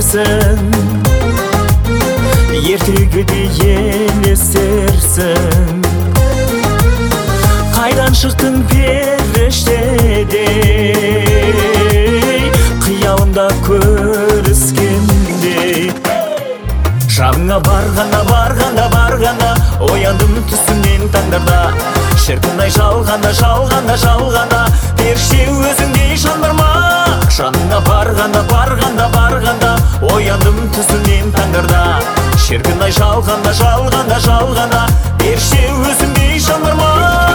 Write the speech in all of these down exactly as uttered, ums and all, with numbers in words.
білерсің, ертегіде елесерсің. Қайдан шықтың періштедей, қиялымда көріскендей. Жағыңа барғанда, барғанда, барғанда, ояндым түсімнен таңдарда. Шіркін-ай жалғанда, жалғанда, жалғанда, періште өзіңдей жандырма. Жаныңа барғанда, барғанда, барғанда, ояндым түсімнен таңдарда. Шіркін-ай жалғанда, жалғанда, жалғанда, періште өзіңдей жандырма.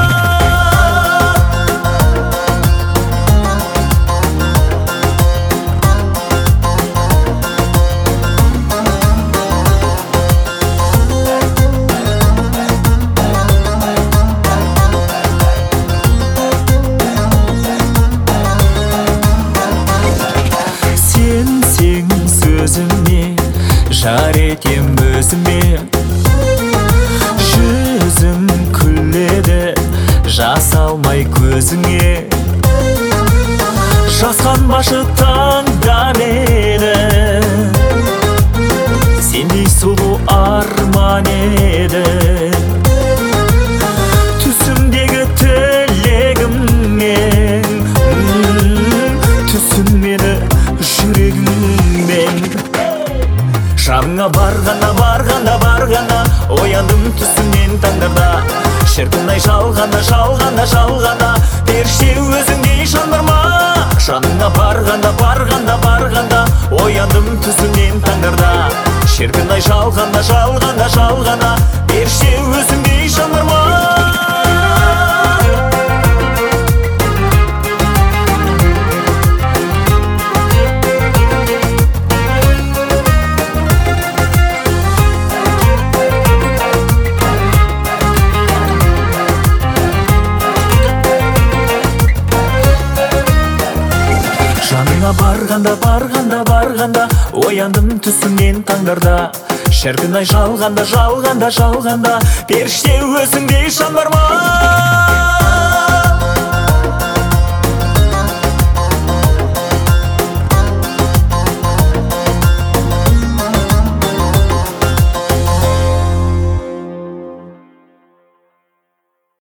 Сенсең сөзіме, жар етем өзіме. Жүзім күледі, жас алмай көзіңе. Жасқанбашы таңдан еді, сендей сұлу арман еді. Түсімдегі тілегіммен, түсім мені жүрегіммен. Жағыңа барғанда, барғанда, барғанда, ояндым түсімнен таңдарда. Шіркін-ай жалғанда, жалғанда, жалғанда, періште өзіңдей жандырма. Жаныңа барғанда, барғанда, барғанда, ояндым түсімнен таңдарда. Шіркін-ай жалғанда, жалғанда, жалғанда, періште өзіңдей жандырма. Жаныңа барғанда, барғанда, барғанда, ояндым түсімнен таңдарда. Шіркін-ай жалғанда, жалғанда, жалғанда, періште өзіңдей жан бар ма?